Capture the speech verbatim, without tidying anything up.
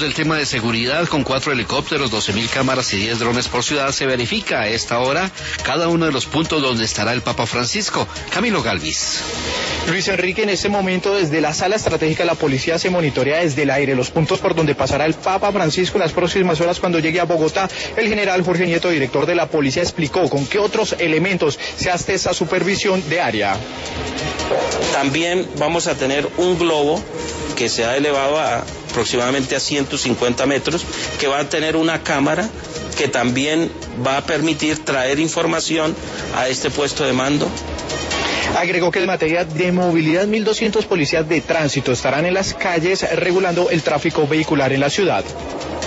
El tema de seguridad, con cuatro helicópteros, doce mil cámaras y diez drones por ciudad, se verifica a esta hora cada uno de los puntos donde estará el Papa Francisco. Camilo Galvis. Luis Enrique, en este momento desde la sala estratégica de la policía se monitorea desde el aire los puntos por donde pasará el Papa Francisco en las próximas horas cuando llegue a Bogotá. El general Jorge Nieto, director de la policía, explicó con qué otros elementos se hace esa supervisión de área. También vamos a tener un globo que se ha elevado a aproximadamente a ciento cincuenta metros, que va a tener una cámara que también va a permitir traer información a este puesto de mando. Agregó que en materia de movilidad, mil doscientos policías de tránsito estarán en las calles regulando el tráfico vehicular en la ciudad.